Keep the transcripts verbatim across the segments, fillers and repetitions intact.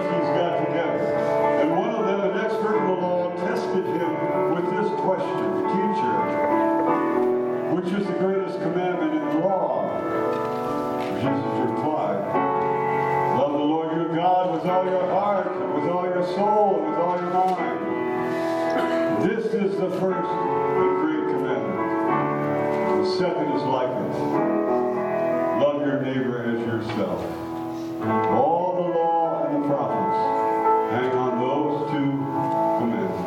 Pharisees got together, and one of them, an expert in the law, tested him with this question: Teacher, which is the greatest commandment in the law? Jesus replied, love the Lord your God with all your heart, and with all your soul, and with all your mind. This is the first and great commandment. The second is like it. Love your neighbor as yourself. All the law and the prophets hang on those two commandments.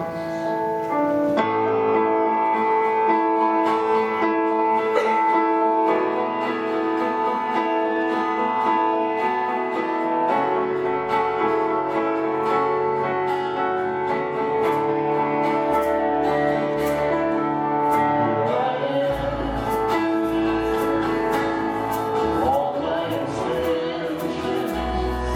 All my sins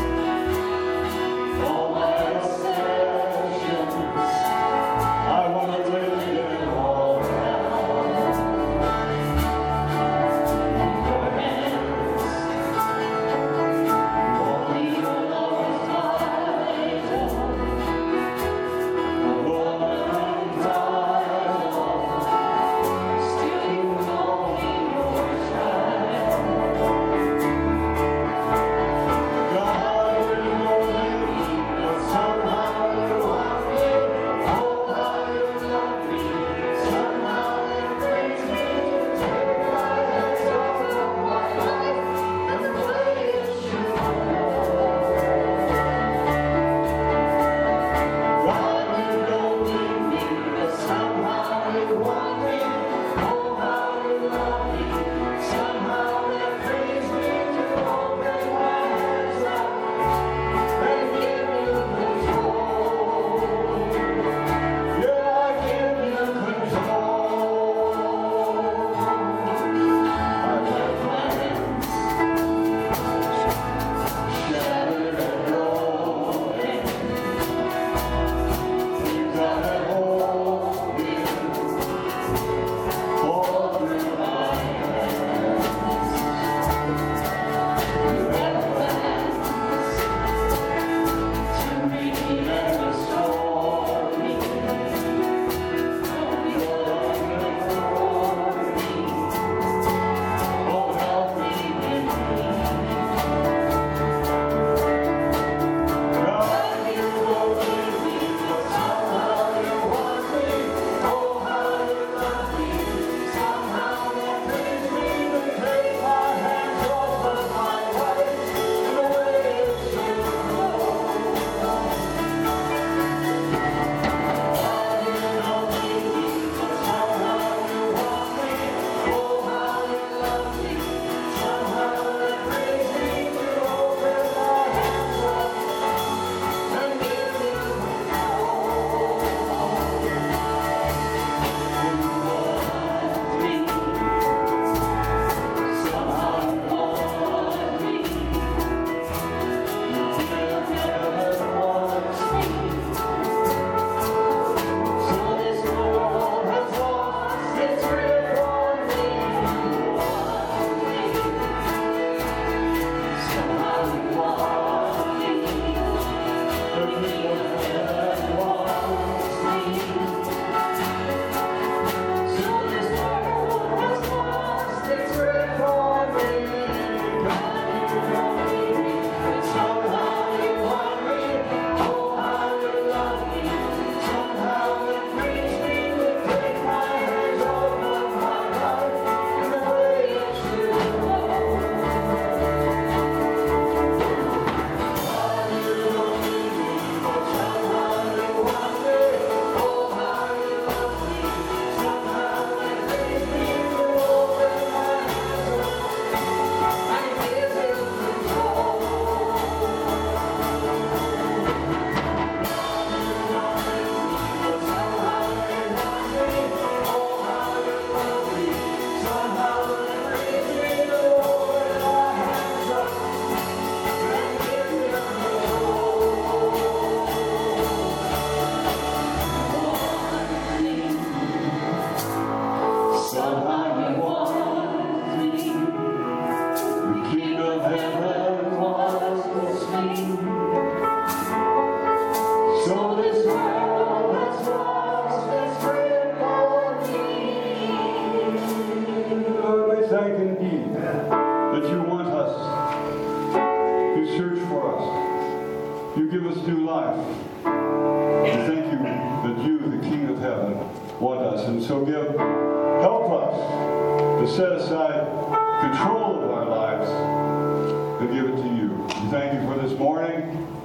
new life. We thank you that you, the King of Heaven, want us. And so give, help us to set aside control of our lives and give it to you. We thank you for this morning.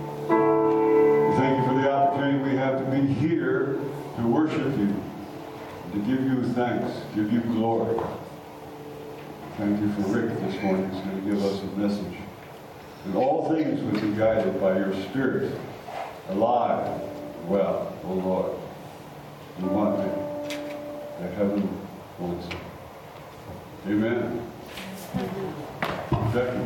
We thank you for the opportunity we have to be here to worship you, to give you thanks, give you glory. Thank you for Rick this morning who's going to give us a message. And all things would be guided by your Spirit, alive, well, O Lord. We want it that heaven wants it. Amen. Becky.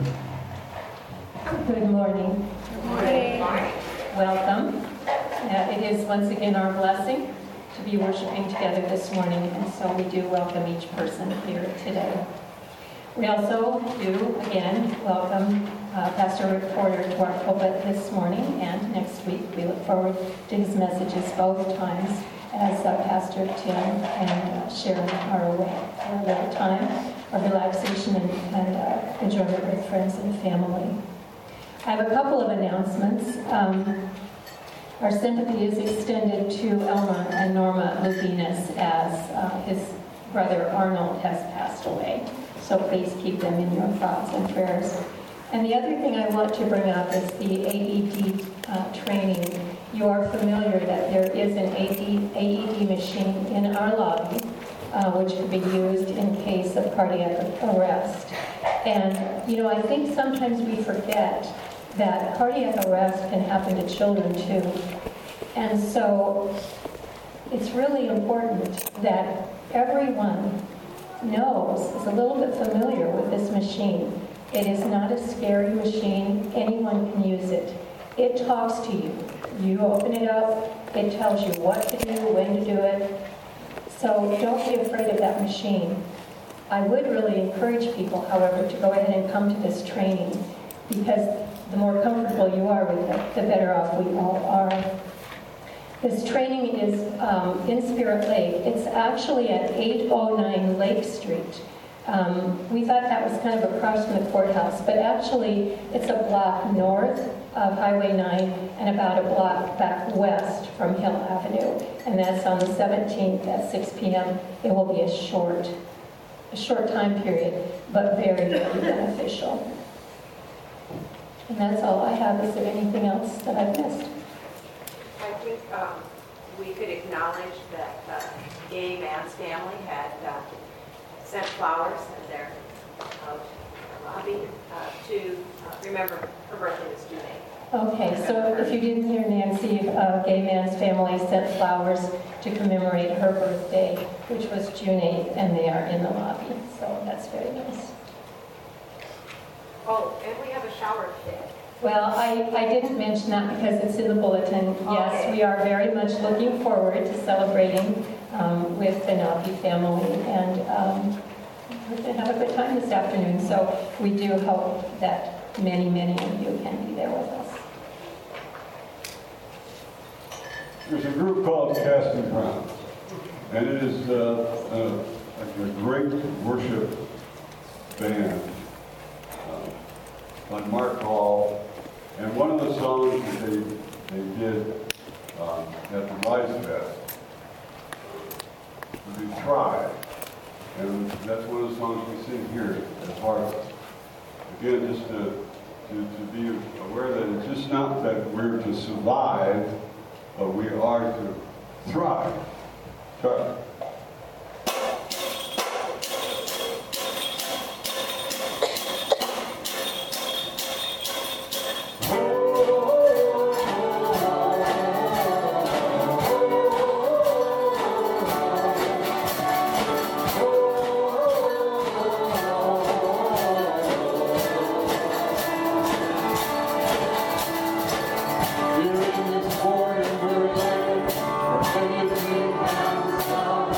Good morning. Good morning. Welcome. Uh, it is once again our blessing to be worshiping together this morning, and so we do welcome each person here today. We also do, again, welcome uh, Pastor Rick Porter to our pulpit this morning and next week. We look forward to his messages both times as uh, Pastor Tim and uh, Sharon are away for a little time of relaxation and, and uh, enjoyment with friends and family. I have a couple of announcements. Um, our sympathy is extended to Elma and Norma Lubinas as uh, his brother Arnold has passed away. So please keep them in your thoughts and prayers. And the other thing I want to bring up is the A E D uh, training. You are familiar that there is an A E D machine in our lobby, uh, which can be used in case of cardiac arrest. And, you know, I think sometimes we forget that cardiac arrest can happen to children too. And so it's really important that everyone knows, is a little bit familiar with this machine. It is not a scary machine. Anyone can use it. It talks to you. You open it up, it tells you what to do, when to do it. So don't be afraid of that machine. I would really encourage people, however, to go ahead and come to this training, because the more comfortable you are with it, the better off we all are. This training is um, in Spirit Lake. It's actually at eight oh nine Lake Street. Um, we thought that was kind of across from the courthouse, but actually it's a block north of Highway nine and about a block back west from Hill Avenue. And that's on the seventeenth at six p.m. It will be a short, a short time period, but very, very beneficial. And that's all I have. Is there anything else that I've missed? I think um, we could acknowledge that uh, Gay Man's family had uh, sent flowers in their uh, lobby uh, to uh, remember her birthday was June eighth. Okay, so if you didn't hear Nancy, uh, Gay Man's family sent flowers to commemorate her birthday, which was June eighth, and they are in the lobby. So that's very nice. Oh, and we have a shower today. Well, I, I didn't mention that because it's in the bulletin. Yes, Okay. we are very much looking forward to celebrating um, with the Napi family, and um, we're going to have a good time this afternoon. So we do hope that many, many of you can be there with us. There's a group called Casting Crowns, and it is uh, uh, a great worship band uh, by Mark Hall. And one of the songs that they, they did um, at the Rise Fest would be Try. And that's one of the songs we sing here at Harvest. Again, just to, to, to be aware that it's just not that we're to survive, but we are to thrive. Try. Born in Berlin, or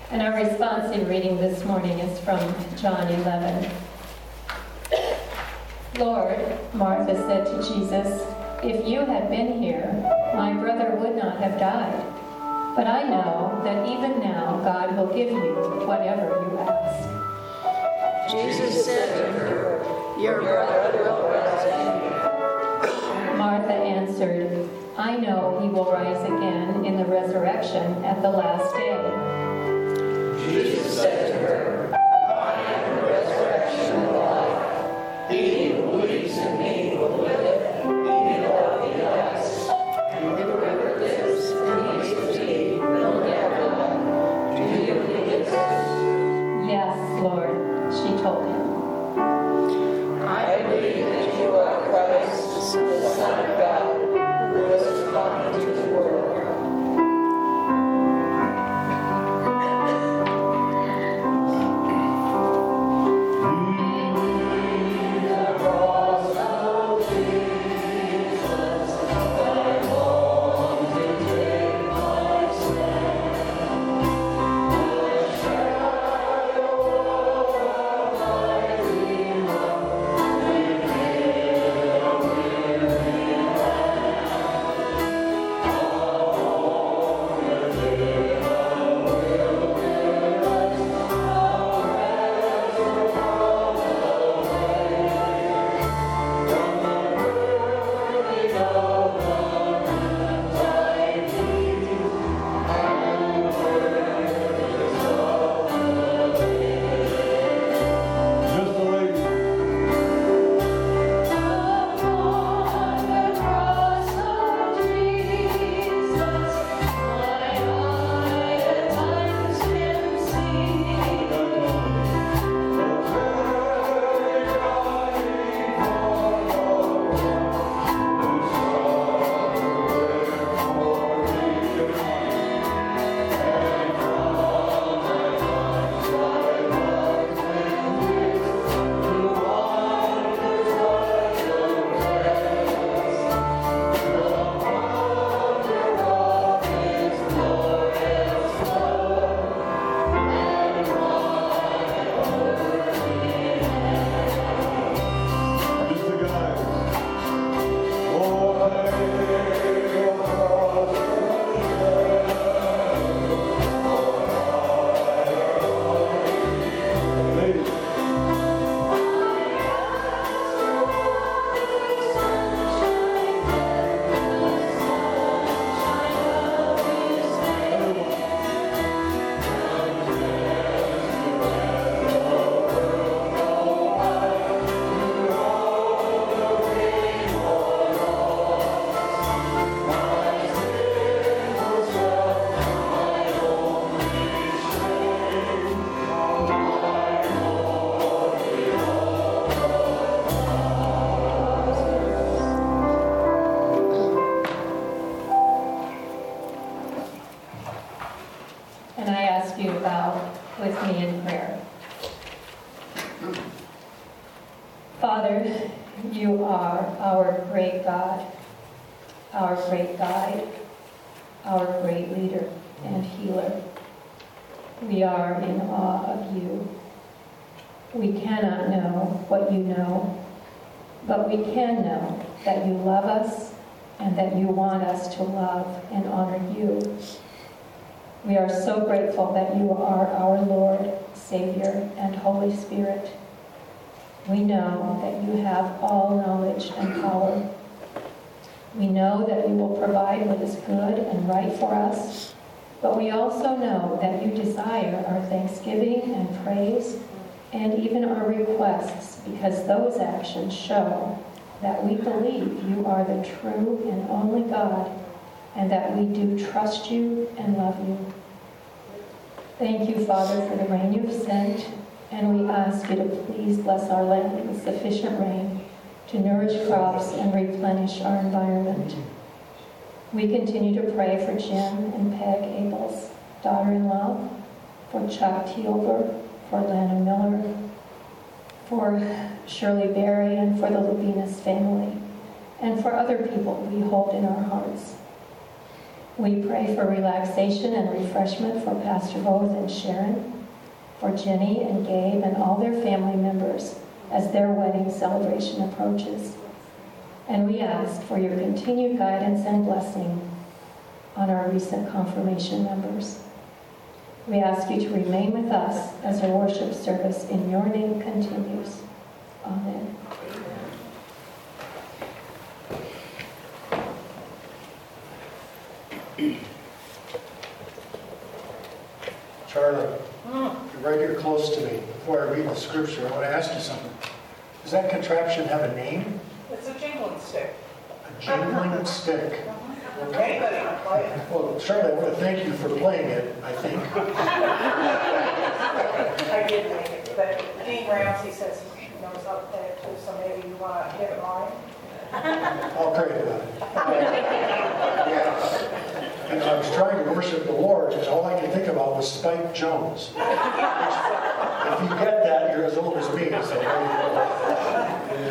And our responsive reading this morning is from John eleven. Lord, Martha said to Jesus, if you had been here, my brother would not have died. But I know that even now God will give you whatever you ask. Jesus said to her, your brother will rise again. Martha answered, I know he will rise again in the resurrection at the last day. Jesus said to her, I am the resurrection and life. He who believes in me will live, even though he dies. And whoever lives and believes in me will never die. Do you believe this? Yes, Lord, she told him. I believe that you are Christ, the Son of God, who was come into the world. And I ask you to bow with me in prayer. Father, you are our great God, our great guide, our great leader and healer. We are in awe of you. We cannot know what you know, but we can know that you love us and that you want us to love and honor you. We are so grateful that you are our Lord, Savior, and Holy Spirit. We know that you have all knowledge and power. We know that you will provide what is good and right for us, but we also know that you desire our thanksgiving and praise and even our requests, because those actions show that we believe you are the true and only God, and that we do trust you and love you. Thank you, Father, for the rain you've sent, and we ask you to please bless our land with sufficient rain to nourish crops and replenish our environment. We continue to pray for Jim and Peg Abel's daughter-in-law, for Chuck Teelber, for Lana Miller, for Shirley Berry, and for the Lubinas family, and for other people we hold in our hearts. We pray for relaxation and refreshment for Pastor Bose and Sharon, for Jenny and Gabe and all their family members as their wedding celebration approaches. And we ask for your continued guidance and blessing on our recent confirmation members. We ask you to remain with us as our worship service in your name continues. Amen. Charlie, you're right here close to me. Before I read the scripture, I want to ask you something. Does that contraption have a name? It's a jingling stick. A jingling stick. Okay. Anybody can play it. Well, Charlie, I want to thank you for playing it, I think. I did make it, but Dean Ramsey says he knows how to play it too, so maybe you want to give it mine? I'll pray about it. Yeah. And I was trying to worship the Lord, and all I could think about was Spike Jones. If you get that, you're as old as me. So there you go.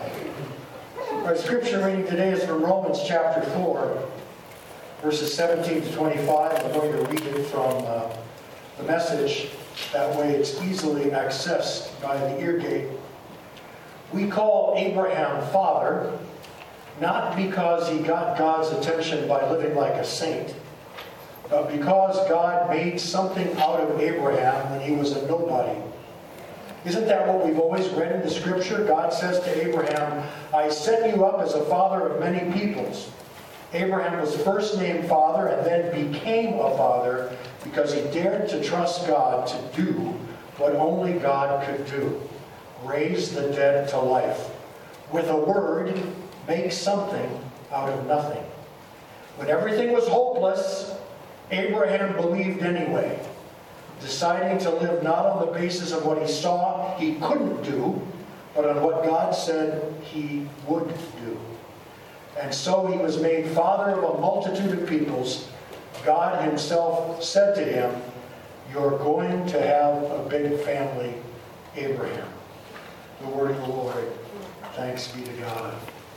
Yeah. Our scripture reading today is from Romans chapter four, verses seventeen to twenty-five. I'm going to read it from uh, the Message. That way it's easily accessed by the ear gate. We call Abraham father, not because he got God's attention by living like a saint, but because God made something out of Abraham when he was a nobody. Isn't that what we've always read in the scripture? God says to Abraham, I set you up as a father of many peoples. Abraham was first named father and then became a father because he dared to trust God to do what only God could do. Raise the dead to life. With a word, make something out of nothing. When everything was hopeless, Abraham believed anyway, deciding to live not on the basis of what he saw he couldn't do, but on what God said he would do. And so he was made father of a multitude of peoples. God himself said to him, you're going to have a big family, Abraham. The word of the Lord. Thanks be to God.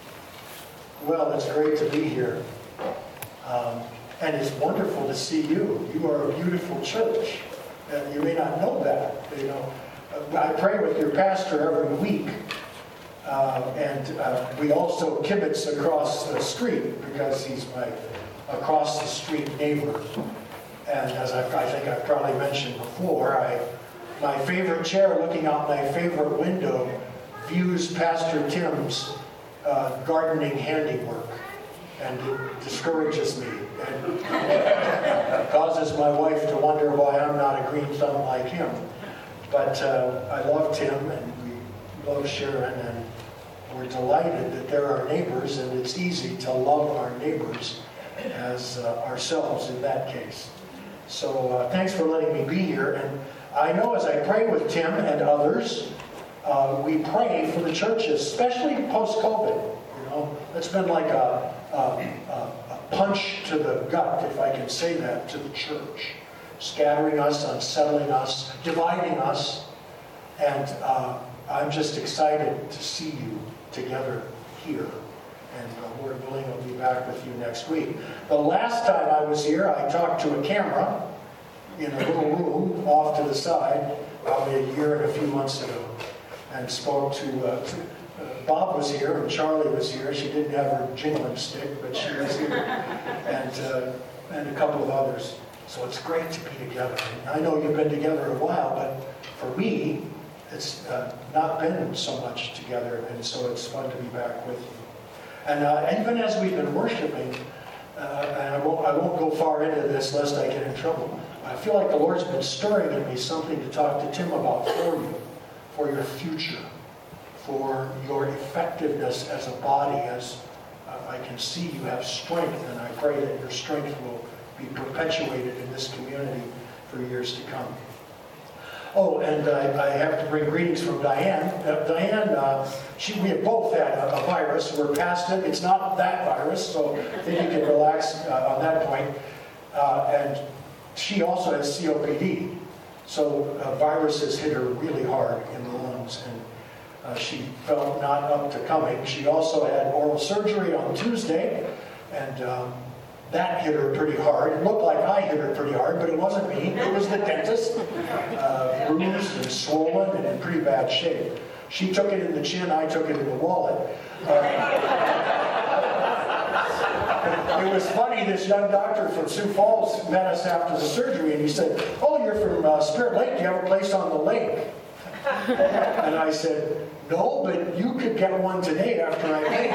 Well, it's great to be here. Um, and it's wonderful to see you. You are a beautiful church. And you may not know that. You know, I pray with your pastor every week. Uh, and uh, we also kibitz across the street because he's my across the street neighbor. And as I, I think I've probably mentioned before, I, my favorite chair looking out my favorite window views Pastor Tim's uh, gardening handiwork. And it discourages me and causes my wife to wonder why I'm not a green thumb like him. But uh, I love Tim and we love Sharon, and we're delighted that they're our neighbors, and it's easy to love our neighbors as uh, ourselves in that case. So uh, thanks for letting me be here. And I know as I pray with Tim and others, uh, we pray for the churches, especially post-COVID. You know, it's been like a, a, a, a punch to the gut, if I can say that, to the church. Scattering us, unsettling us, dividing us. And uh, I'm just excited to see you together here. And uh, Lord willing, I'll be back with you next week. The last time I was here, I talked to a camera in a little room off to the side, probably a year and a few months ago, and spoke to, uh, to uh, Bob was here and Charlie was here. She didn't have her jingling stick, but she was here, and uh, and a couple of others. So it's great to be together. I know you've been together a while, but for me, it's uh, not been so much together, and so it's fun to be back with you. And uh, even as we've been worshiping, uh, and I won't, I won't go far into this lest I get in trouble, I feel like the Lord's been stirring in me something to talk to Tim about for you, for your future, for your effectiveness as a body, as uh, I can see you have strength, and I pray that your strength will be perpetuated in this community for years to come. Oh, and uh, I have to bring greetings from Diane. Uh, Diane, uh, she, we have both had a, a virus. We're past it. It's not that virus, so I think you can relax uh, on that point. Uh, and she also has C O P D. So uh, viruses hit her really hard in the lungs, and uh, she felt not up to coming. She also had oral surgery on Tuesday, and um, That hit her pretty hard. It looked like I hit her pretty hard, but it wasn't me. It was the dentist. Uh, bruised and swollen and in pretty bad shape. She took it in the chin, I took it in the wallet. Uh, it was funny, this young doctor from Sioux Falls met us after the surgery, and he said, "Oh, you're from uh, Spirit Lake. Do you have a place on the lake?" And I said, "No, but you could get one today after I paid."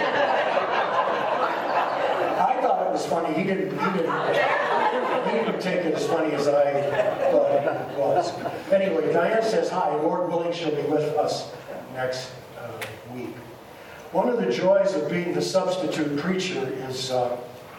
I thought it was funny. He didn't, he didn't, he didn't take it as funny as I thought it was. Anyway, Diane says hi. Lord willing, she'll be with us next uh, week. One of the joys of being the substitute preacher is, uh,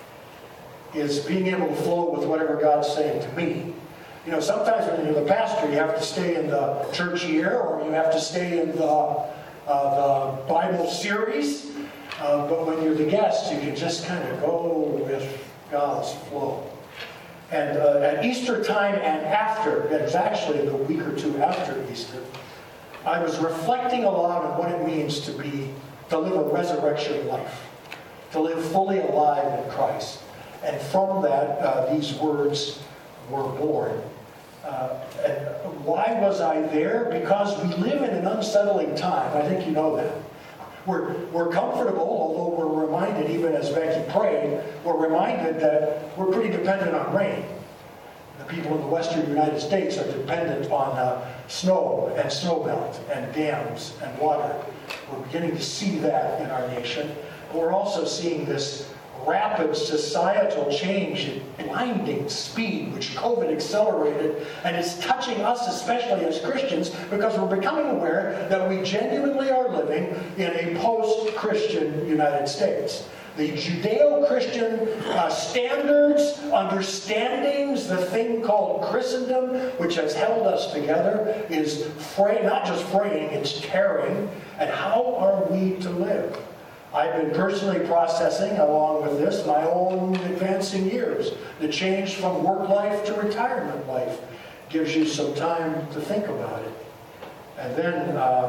is being able to flow with whatever God's saying to me. You know, sometimes when you're the pastor, you have to stay in the church year, or you have to stay in the, uh, the Bible series. Uh, but when you're the guest, you can just kind of go with God's flow. And uh, at Easter time and after, it was actually the week or two after Easter, I was reflecting a lot on what it means to be, to live a resurrection life, to live fully alive in Christ. And from that, uh, these words were born. Uh, and why was I there? Because we live in an unsettling time. I think you know that. We're, we're comfortable, although we're reminded, even as Becky prayed, we're reminded that we're pretty dependent on rain. The people in the western United States are dependent on uh, snow and snowmelt and dams and water. We're beginning to see that in our nation. But we're also seeing this rapid societal change at blinding speed, which COVID accelerated, and it's touching us especially as Christians because we're becoming aware that we genuinely are living in a post-Christian United States. The Judeo-Christian uh, standards, understandings, the thing called Christendom, which has held us together, is fray, not just fraying, it's tearing. And how are we to live? I've been personally processing, along with this, my own advancing years. The change from work life to retirement life gives you some time to think about it. And then, uh,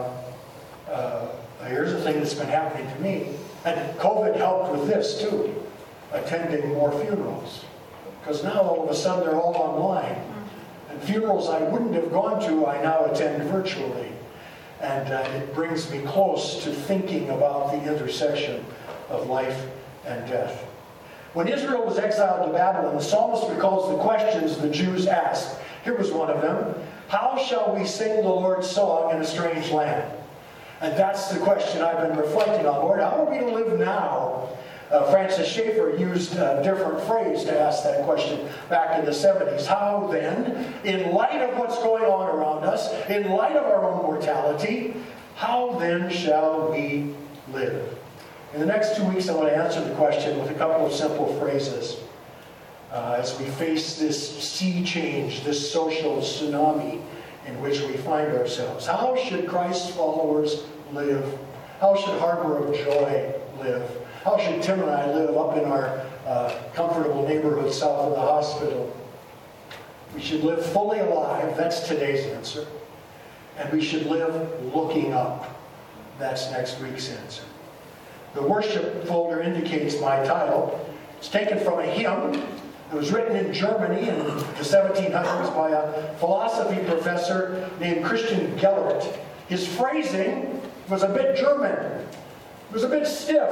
uh, here's the thing that's been happening to me. And COVID helped with this too, attending more funerals. Because now all of a sudden they're all online. And funerals I wouldn't have gone to, I now attend virtually. And uh, it brings me close to thinking about the intersection of life and death. When Israel was exiled to Babylon, the psalmist recalls the questions the Jews asked. Here was one of them. How shall we sing the Lord's song in a strange land? And that's the question I've been reflecting on. Lord, how are we to live now? Uh, Francis Schaeffer used a different phrase to ask that question back in the seventies. How then, in light of what's going on around us, in light of our own mortality, how then shall we live? In the next two weeks, I want to answer the question with a couple of simple phrases. Uh, as we face this sea change, this social tsunami in which we find ourselves. How should Christ's followers live? How should Harbor of Joy live? How should Tim and I live up in our uh, comfortable neighborhood south of the hospital? We should live fully alive. That's today's answer. And we should live looking up. That's next week's answer. The worship folder indicates my title. It's taken from a hymn. It was written in Germany in the seventeen hundreds by a philosophy professor named Christian Gellert. His phrasing was a bit German. It was a bit stiff.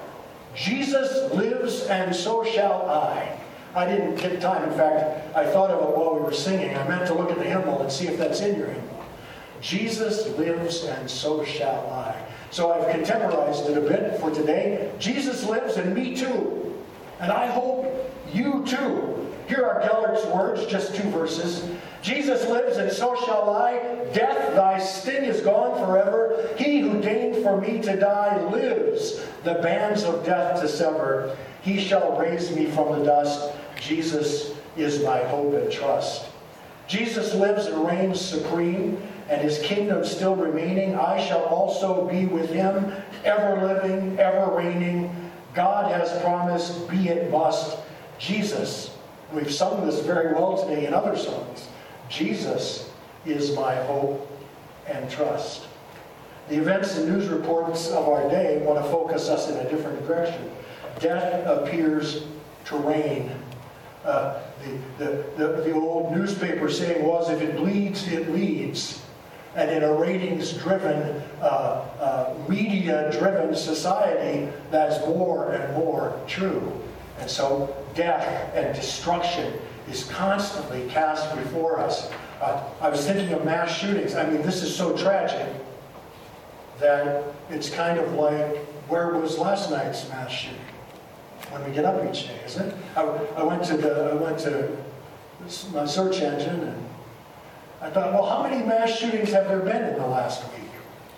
Jesus lives and so shall I. I didn't get time. In fact, I thought of it while we were singing. I meant to look at the hymnal and see if that's in your hymnal. Jesus lives and so shall I. So I've contemporized it a bit for today. Jesus lives and me too. And I hope you too. Here are Gellert's words, just two verses. Jesus lives and so shall I. Death, thy sting is gone forever. He who deigned for me to die lives, the bands of death to sever. He shall raise me from the dust. Jesus is my hope and trust. Jesus lives and reigns supreme, and his kingdom still remaining. I shall also be with him, ever living, ever reigning. God has promised, be it must. Jesus, we've sung this very well today in other songs. Jesus is my hope and trust. The events and news reports of our day want to focus us in a different direction. Death appears terrain. Uh, the, the, the, the old newspaper saying was, if it bleeds, it leads. And in a ratings-driven, uh, uh, media-driven society, that's more and more true. And so death and destruction is constantly cast before us. Uh, I was thinking of mass shootings. I mean, this is so tragic that it's kind of like, where was last night's mass shooting? When we get up each day, isn't it? I, I went to the I went to my search engine and I thought, well, how many mass shootings have there been in the last week?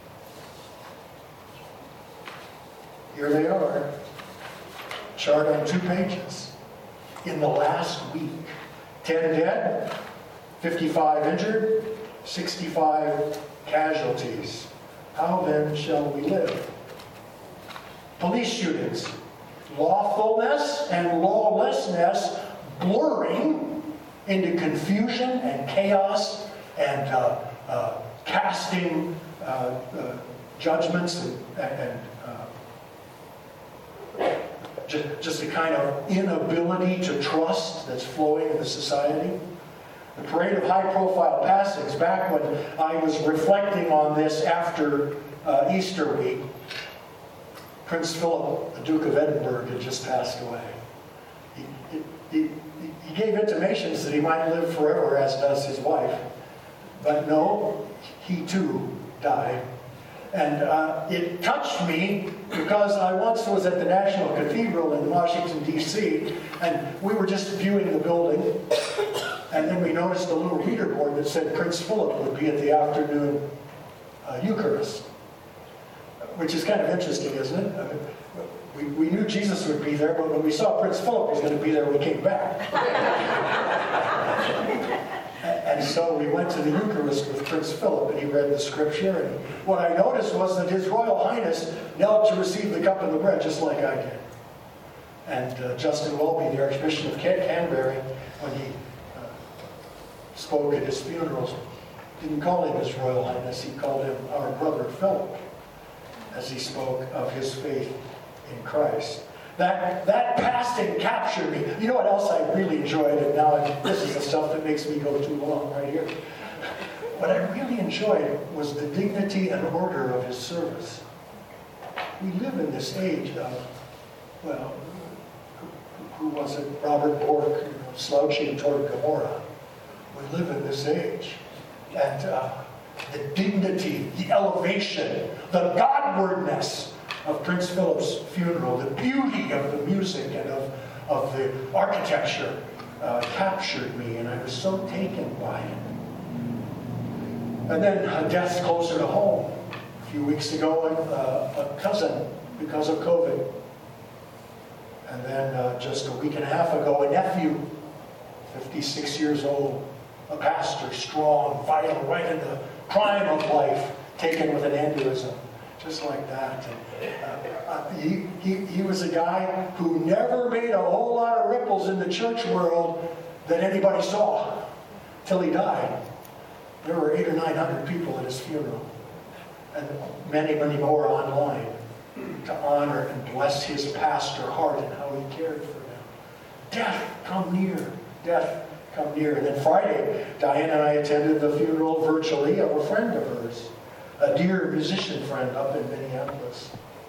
Here they are, chart on two pages. In the last week, ten dead, fifty-five injured, sixty-five casualties. How then shall we live? Police shootings. Lawfulness and lawlessness blurring into confusion and chaos and uh, uh, casting uh, uh, judgments and, and uh, just, just a kind of inability to trust that's flowing in the society. The parade of high-profile passings, back when I was reflecting on this after uh, Easter week, Prince Philip, the Duke of Edinburgh, had just passed away. He, he, he, he gave intimations that he might live forever, as does his wife. But no, he too died. And uh, it touched me because I once was at the National Cathedral in Washington, D C, and we were just viewing the building, and then we noticed a little reader board that said Prince Philip would be at the afternoon uh, Eucharist. Which is kind of interesting, isn't it? I mean, we, we knew Jesus would be there, but when we saw Prince Philip was going to be there, we came back. and, and so we went to the Eucharist with Prince Philip, and he read the scripture. And what I noticed was that His Royal Highness knelt to receive the cup and the bread, just like I did. And uh, Justin Welby, the Archbishop of Can- Canterbury, when he uh, spoke at his funerals, didn't call him His Royal Highness, he called him our brother Philip, as he spoke of his faith in Christ. That that passing captured me. You know what else I really enjoyed? And now I, this is the stuff that makes me go too long right here. What I really enjoyed was the dignity and order of his service. We live in this age of, well, who, who was it? Robert Bork, you know, slouching toward Gomorrah. We live in this age. And uh, the dignity, the elevation, the Godwardness of Prince Philip's funeral, the beauty of the music and of, of the architecture uh, captured me, and I was so taken by it. And then a death closer to home. A few weeks ago, uh, a cousin, because of COVID. And then uh, just a week and a half ago, a nephew, fifty-six years old, a pastor, strong, vital, right in the prime of life, taken with an aneurysm, just like that. And, uh, uh, he, he, he was a guy who never made a whole lot of ripples in the church world that anybody saw, till he died. There were eight or nine hundred people at his funeral, and many, many more online to honor and bless his pastor heart and how he cared for them. Death, come near. Death, come near. And then Friday, Diane and I attended the funeral virtually of a friend of hers, a dear musician friend up in Minneapolis.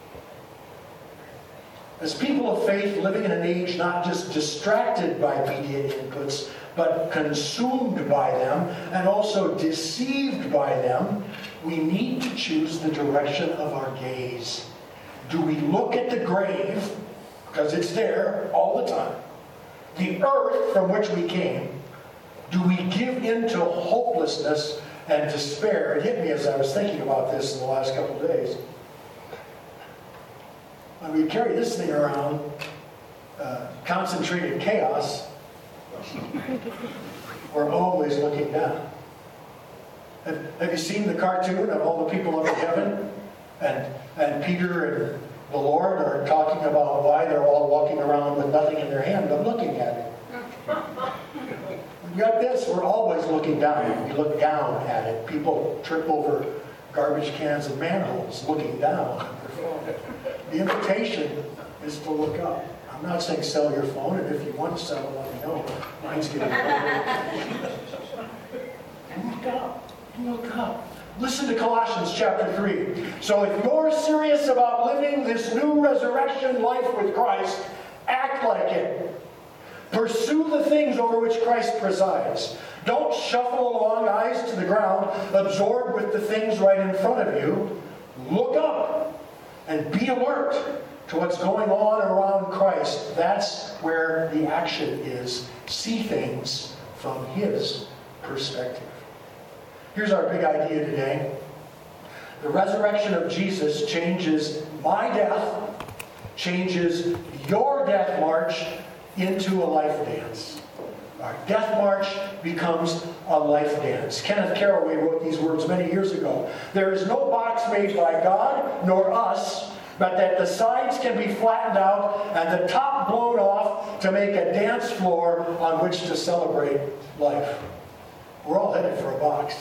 As people of faith living in an age not just distracted by media inputs, but consumed by them and also deceived by them, we need to choose the direction of our gaze. Do we look at the grave, because it's there all the time, the earth from which we came? Do we give in to hopelessness and despair? It hit me as I was thinking about this in the last couple of days. When we carry this thing around, uh, concentrated chaos, we're always looking down. Have, have you seen the cartoon of all the people up in heaven? And, and Peter and the Lord are talking about why they're all walking around with nothing in their hand but looking at it. We got this, we're always looking down. We look down at it. People trip over garbage cans and manholes looking down. The invitation is to look up. I'm I'm not saying sell your phone, and if you want to sell it, let me know. Mine's getting old. And look up. Look up. Listen to Colossians chapter three. So if you're serious about living this new resurrection life with Christ, act like it. Pursue the things over which Christ presides. Don't shuffle along, eyes to the ground, absorbed with the things right in front of you. Look up and be alert to what's going on around Christ. That's where the action is. See things from His perspective. Here's our big idea today. The resurrection of Jesus changes my death, changes your death march into a life dance. Our death march becomes a life dance. Kenneth Caraway wrote these words many years ago. There is no box made by God nor us, but that the sides can be flattened out and the top blown off to make a dance floor on which to celebrate life. We're all headed for a box.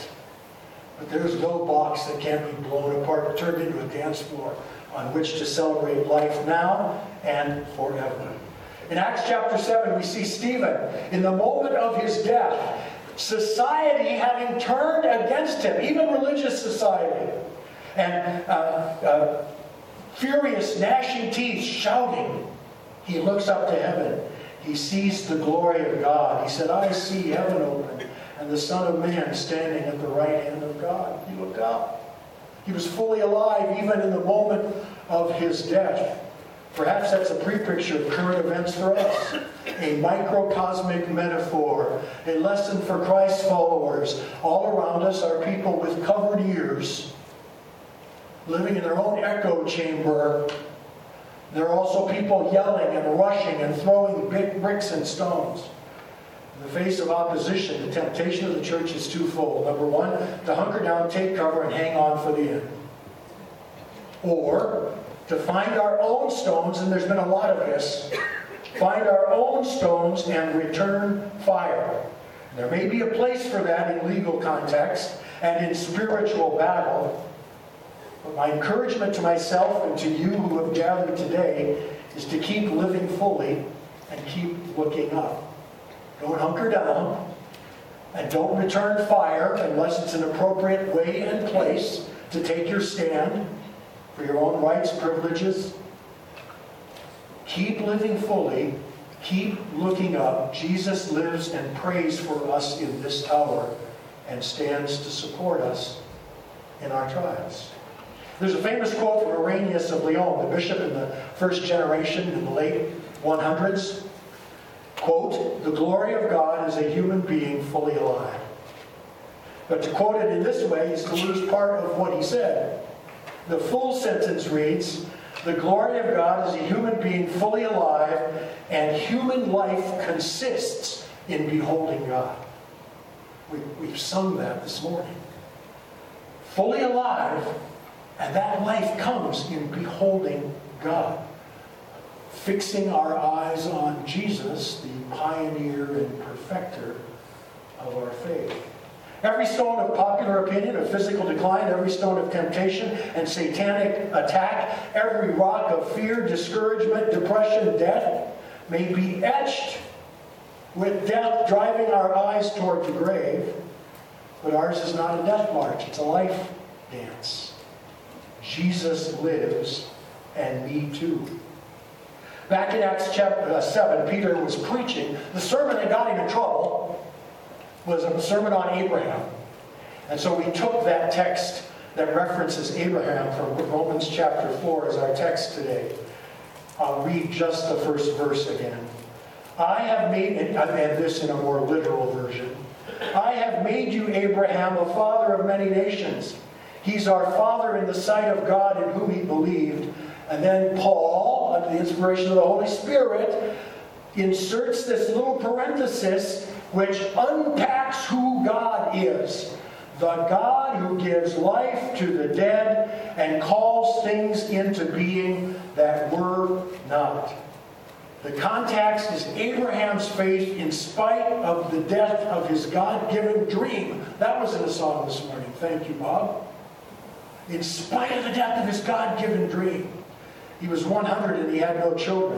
But there's no box that can't be blown apart and turned into a dance floor on which to celebrate life now and forever. In Acts chapter seven, we see Stephen, in the moment of his death, society having turned against him, even religious society, and uh, uh, furious, gnashing teeth, shouting. He looks up to heaven. He sees the glory of God. He said, I see heaven open, and the Son of Man standing at the right hand of God. He looked up. He was fully alive even in the moment of his death. Perhaps that's a pre-picture of current events for us. A microcosmic metaphor. A lesson for Christ's followers. All around us are people with covered ears, living in their own echo chamber. There are also people yelling and rushing and throwing big bricks and stones. In the face of opposition, the temptation of the church is twofold. Number one, to hunker down, take cover, and hang on for the end. Or to find our own stones, and there's been a lot of this, find our own stones and return fire. There may be a place for that in legal context and in spiritual battle. But my encouragement to myself and to you who have gathered today is to keep living fully and keep looking up. Don't hunker down, and don't return fire unless it's an appropriate way and place to take your stand for your own rights, privileges. Keep living fully. Keep looking up. Jesus lives and prays for us in this hour and stands to support us in our trials. There's a famous quote from Irenaeus of Lyon, the bishop in the first generation in the late one hundreds. Quote, the glory of God is a human being fully alive. But to quote it in this way is to lose part of what he said. The full sentence reads, the glory of God is a human being fully alive, and human life consists in beholding God. We, we've sung that this morning. Fully alive, and that life comes in beholding God. Fixing our eyes on Jesus, the pioneer and perfecter of our faith. Every stone of popular opinion, of physical decline, every stone of temptation and satanic attack, every rock of fear, discouragement, depression, death, may be etched with death driving our eyes toward the grave. But ours is not a death march, it's a life dance. Jesus lives, and me too. Back in Acts chapter seven, Peter was preaching. The sermon that got him in trouble was a sermon on Abraham. And so we took that text that references Abraham from Romans chapter four as our text today. I'll read just the first verse again. I have made, and this in a more literal version, I have made you, Abraham, a father of many nations. He's our father in the sight of God in whom he believed. And then Paul, under the inspiration of the Holy Spirit, inserts this little parenthesis which unpacks who God is. The God who gives life to the dead and calls things into being that were not. The context is Abraham's faith in spite of the death of his God-given dream. That was in the song this morning. Thank you, Bob. In spite of the death of his God-given dream. He was one hundred and he had no children.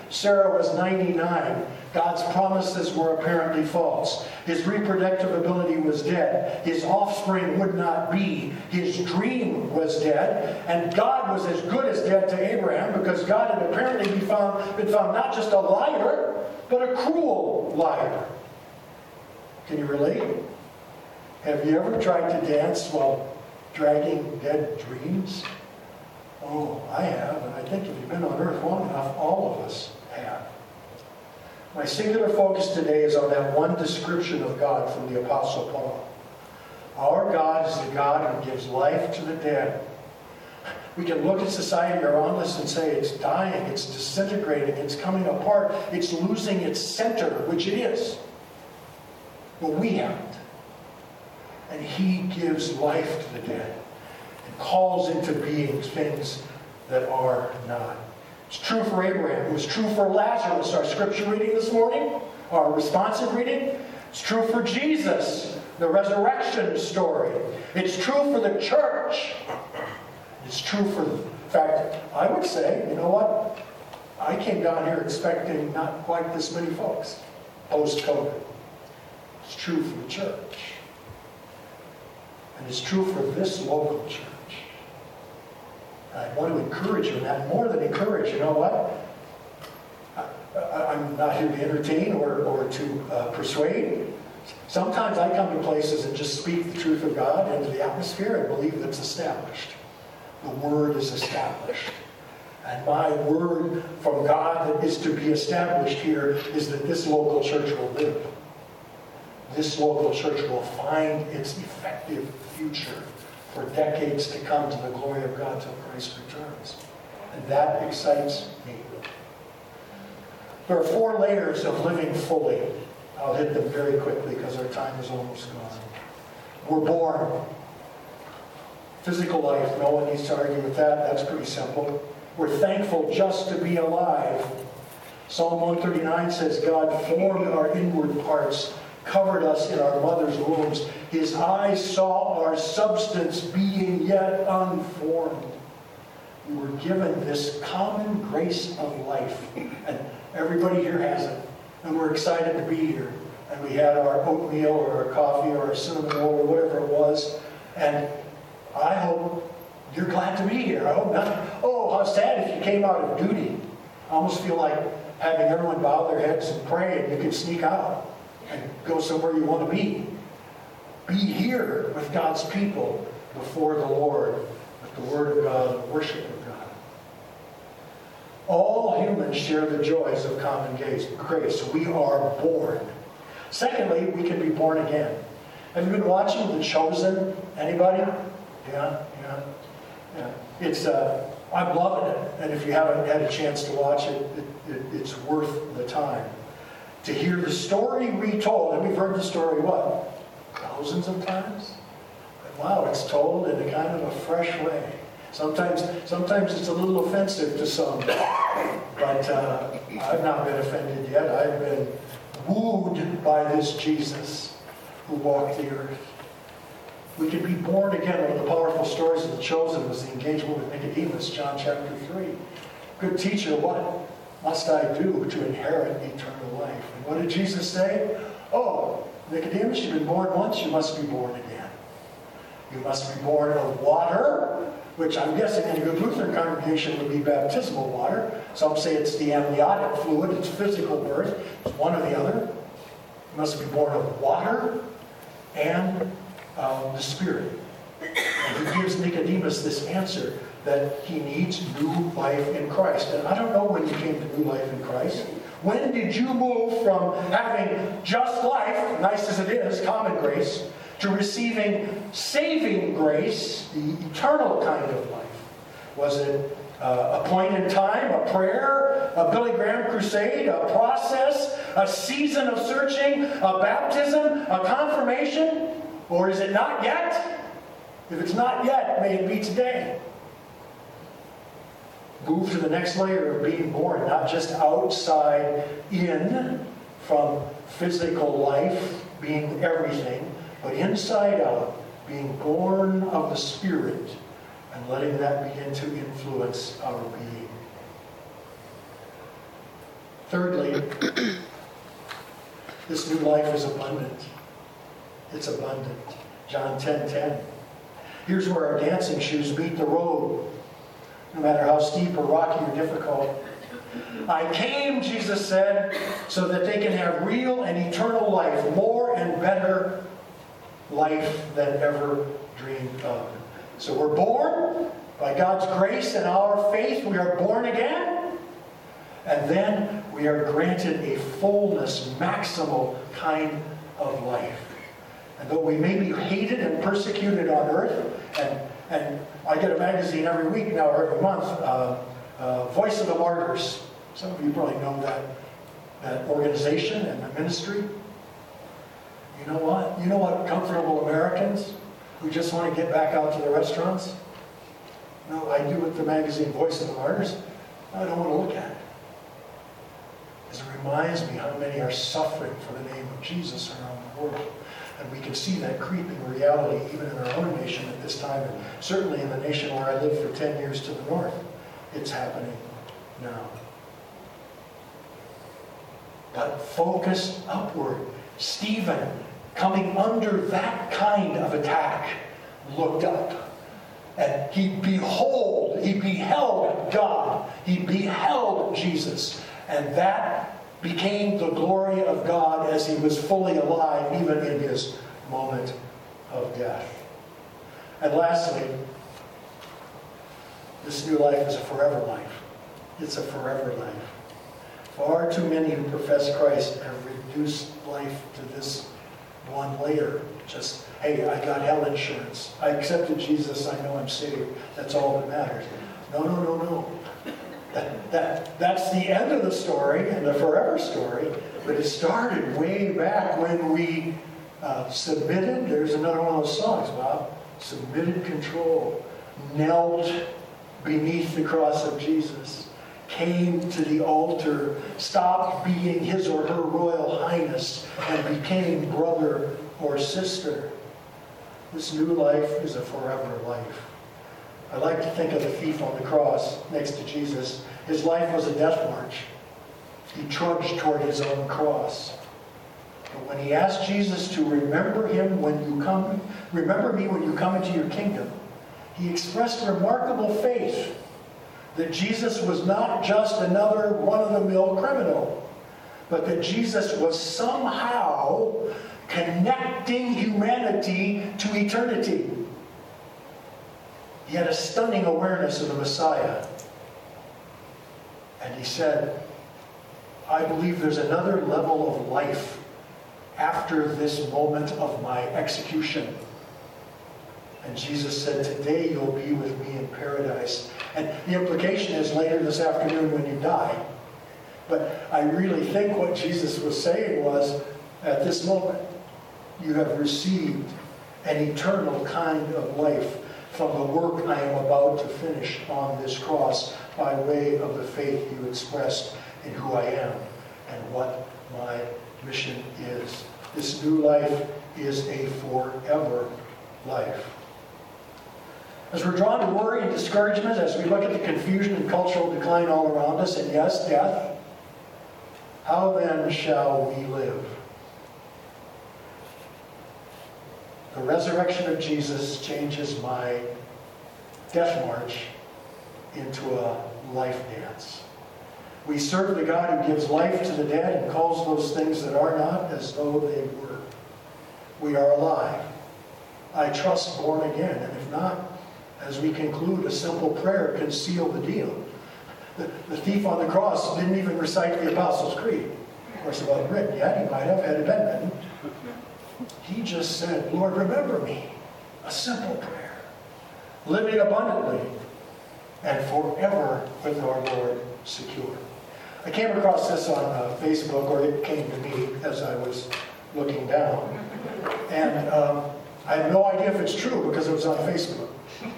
Sarah was ninety-nine. God's promises were apparently false. His reproductive ability was dead. His offspring would not be. His dream was dead. And God was as good as dead to Abraham because God had apparently been found, been found not just a liar, but a cruel liar. Can you relate? Have you ever tried to dance while dragging dead dreams? Oh, I have, and I think if you've been on earth long enough, all of us have. My singular focus today is on that one description of God from the Apostle Paul. Our God is the God who gives life to the dead. We can look at society around us and say it's dying, it's disintegrating, it's coming apart, it's losing its center, which it is. But we haven't. And He gives life to the dead and calls into being things that are not. It's true for Abraham. It was true for Lazarus, our scripture reading this morning, our responsive reading. It's true for Jesus, the resurrection story. It's true for the church. It's true for, in fact, I would say, you know what? I came down here expecting not quite this many folks post-COVID. It's true for the church. And it's true for this local church. I want to encourage you in that. More than encourage, you know what? I, I, I'm not here to entertain or, or to uh, persuade. Sometimes I come to places and just speak the truth of God into the atmosphere and believe that it's established. The Word is established. And my word from God that is to be established here is that this local church will live. This local church will find its effective future for decades to come to the glory of God till Christ returns. And that excites me. There are four layers of living fully. I'll hit them very quickly because our time is almost gone. We're born. Physical life, no one needs to argue with that. That's pretty simple. We're thankful just to be alive. Psalm one thirty-nine says, God formed our inward parts, covered us in our mother's wombs. His eyes saw our substance being yet unformed. We were given this common grace of life. And everybody here has it. And we're excited to be here. And we had our oatmeal or our coffee or our cinnamon roll or whatever it was. And I hope you're glad to be here. I hope not. Oh, how sad if you came out of duty. I almost feel like having everyone bow their heads and pray and you can sneak out and go somewhere you want to be. Be here with God's people before the Lord, with the Word of God and worship of God. All humans share the joys of common grace. We are born. Secondly, we can be born again. Have you been watching The Chosen? Anybody? Yeah, yeah, yeah. It's, uh, I'm loving it. And if you haven't had a chance to watch it, it, it, it's worth the time. To hear the story retold, and we've heard the story, what, thousands of times? But wow, it's told in a kind of a fresh way. Sometimes, sometimes it's a little offensive to some, but uh, I've not been offended yet. I've been wooed by this Jesus who walked the earth. We can be born again. One of the powerful stories of The Chosen was the engagement with Nicodemus, John chapter three. Good teacher, what must I do to inherit eternal life? And what did Jesus say? Oh, Nicodemus, you've been born once, you must be born again. You must be born of water, which I'm guessing in a good Lutheran congregation would be baptismal water. Some say it's the amniotic fluid, it's physical birth. It's one or the other. You must be born of water and um, the Spirit. And he gives Nicodemus this answer that he needs new life in Christ. And I don't know when you came to new life in Christ. When did you move from having just life, nice as it is, common grace, to receiving saving grace, the eternal kind of life? Was it uh, a point in time, a prayer, a Billy Graham crusade, a process, a season of searching, a baptism, a confirmation? Or is it not yet? If it's not yet, may it be today. Move to the next layer of being born, not just outside in from physical life being everything, but inside out, being born of the Spirit and letting that begin to influence our being. Thirdly, this new life is abundant. It's abundant. John ten ten. Here's where our dancing shoes meet the road, no matter how steep or rocky or difficult. I came, Jesus said, so that they can have real and eternal life, more and better life than ever dreamed of. So we're born by God's grace and our faith. We are born again. And then we are granted a fullness, maximal kind of life. And though we may be hated and persecuted on earth, and, and I get a magazine every week now, or every month, uh, uh, Voice of the Martyrs. Some of you probably know that, that organization and the ministry. You know what? You know what comfortable Americans who just want to get back out to the restaurants? You know what I do with the magazine Voice of the Martyrs? I don't want to look at it. Because it reminds me how many are suffering for the name of Jesus around the world. And we can see that creeping reality even in our own nation at this time, and certainly in the nation where I lived for ten years to the north. It's happening now. But focused upward. Stephen, coming under that kind of attack, looked up. And he behold, he beheld God. He beheld Jesus. And that became the glory of God as he was fully alive, even in his moment of death. And lastly, this new life is a forever life. It's a forever life. Far too many who profess Christ have reduced life to this one layer. Just, hey, I got hell insurance. I accepted Jesus. I know I'm saved. That's all that matters. No, no, no, no. That, that, that's the end of the story and the forever story. But it started way back when we uh, submitted. There's another one of those songs, Bob. Submitted control. Knelt beneath the cross of Jesus. Came to the altar, stopped being his or her royal highness, and became brother or sister. This new life is a forever life. I like to think of the thief on the cross next to Jesus. His life was a death march. He trudged toward his own cross. But when he asked Jesus to remember him when you come, remember me when you come into your kingdom, he expressed remarkable faith that Jesus was not just another run-of-the-mill criminal, but that Jesus was somehow connecting humanity to eternity. He had a stunning awareness of the Messiah. And he said, I believe there's another level of life after this moment of my execution. And Jesus said, today you'll be with me in paradise. And the implication is later this afternoon when you die. But I really think what Jesus was saying was, at this moment, you have received an eternal kind of life from the work I am about to finish on this cross by way of the faith you expressed in who I am and what my mission is. This new life is a forever life. As we're drawn to worry and discouragement, as we look at the confusion and cultural decline all around us, and yes, death, how then shall we live? The resurrection of Jesus changes my death march into a life dance. We serve the God who gives life to the dead and calls those things that are not as though they were. We are alive. I trust born again, and if not, as we conclude, a simple prayer can seal the deal. The, the thief on the cross didn't even recite the Apostles' Creed. Of course, it wasn't written yet. He might have had it been written. He just said, Lord, remember me. A simple prayer. Living abundantly and forever with our Lord secure. I came across this on uh, Facebook, or it came to me as I was looking down. And um, I have no idea if it's true because it was on Facebook.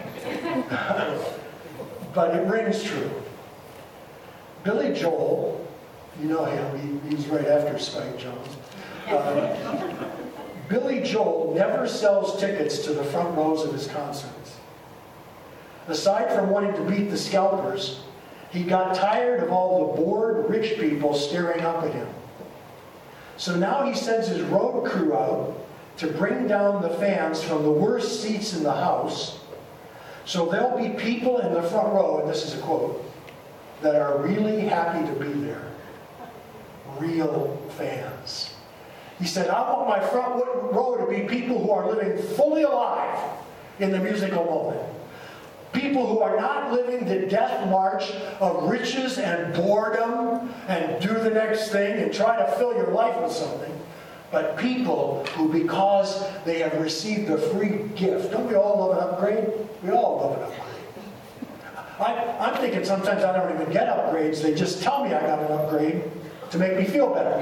But it rings true. Billy Joel, you know him, he, he's right after Spike Jones. Uh, Billy Joel never sells tickets to the front rows of his concerts. Aside from wanting to beat the scalpers, He got tired of all the bored rich people staring up at him. So now he sends his road crew out to bring down the fans from the worst seats in the house. So there'll be people in the front row, and this is a quote, that are really happy to be there. Real fans. He said, I want my front row to be people who are living fully alive in the musical moment. People who are not living the death march of riches and boredom and do the next thing and try to fill your life with something. But people who, because they have received a free gift, don't we all love an upgrade? We all love an upgrade. I, I'm thinking sometimes I don't even get upgrades. They just tell me I got an upgrade to make me feel better.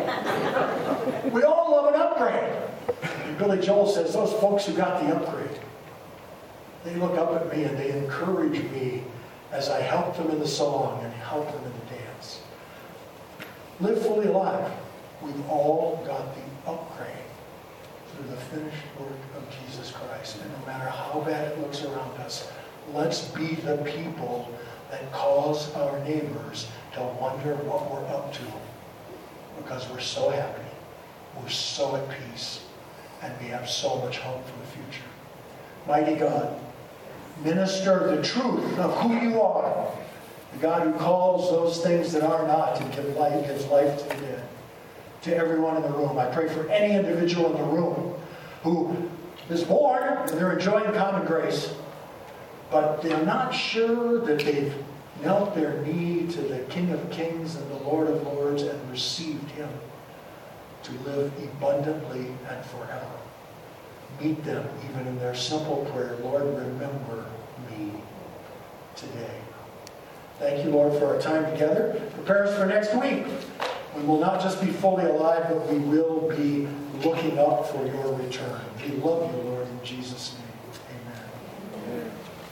We all love an upgrade. And Billy Joel says, those folks who got the upgrade, they look up at me and they encourage me as I help them in the song and help them in the dance. Live fully alive. We've all got the upgrade through the finished work of Jesus Christ. And no matter how bad it looks around us, let's be the people that cause our neighbors to wonder what we're up to, because we're so happy, we're so at peace, and we have so much hope for the future. Mighty God, minister the truth of who you are, the God who calls those things that are not and gives life, gives life to the dead. To everyone in the room, I pray for any individual in the room who is born and they're enjoying common grace, but they're not sure that they've knelt their knee to the King of Kings and the Lord of Lords and received Him to live abundantly and forever. Meet them even in their simple prayer, Lord, remember me today. Thank you, Lord, for our time together. Prepare us for next week. We will not just be fully alive, but we will be looking up for your return. We love you, Lord, in Jesus' name. Amen.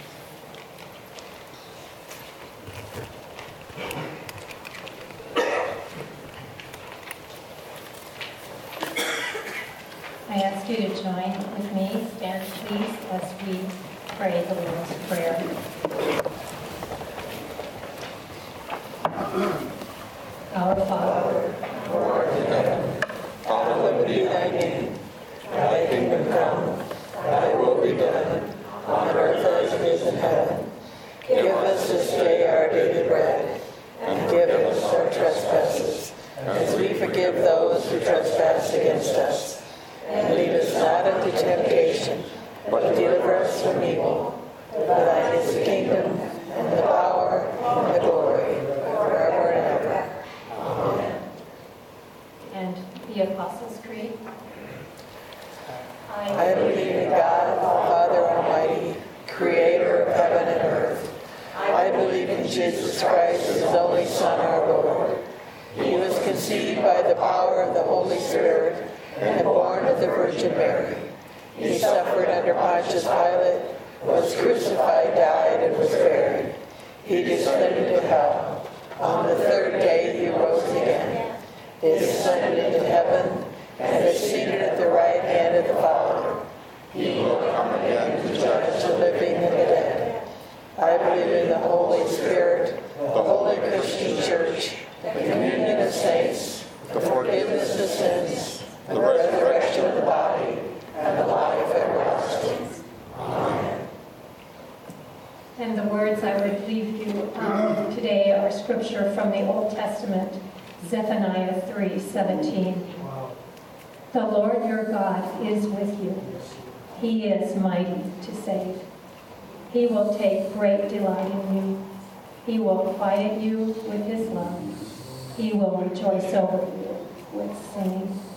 I ask you to join with me, stand please, as we pray the Lord's Prayer. Our Father, who art in heaven, hallowed be thy name. Thy kingdom come, thy will be done, on earth as it is in heaven. Give us this day our daily bread, and give us our trespasses, as we forgive those who trespass against us. And lead us not into temptation, but deliver us from evil. For thine is the kingdom, and the power, and the glory, forever and ever. Amen. And the Apostles' Creed. I believe in God, Father Almighty, creator of heaven and earth. I believe in Jesus Christ, his only Son, our Lord. He was conceived by the power of the Holy Spirit and born of the Virgin Mary. He suffered under Pontius Pilate, was crucified, died, and was buried. He descended into hell. On the third day he rose again. He ascended into heaven and is seated at the right hand of the Father. He will come again to judge the living and the dead. I believe in the Holy Spirit, the Holy Christian Church, the communion of saints, the forgiveness of sins, the resurrection of the body, and the life everlasting. Amen. And the words I would leave you um, today are scripture from the Old Testament, Zephaniah three seventeen. The Lord your God is with you. He is mighty to save. He will take great delight in you. He will quiet you with his love. He will rejoice over you with singing.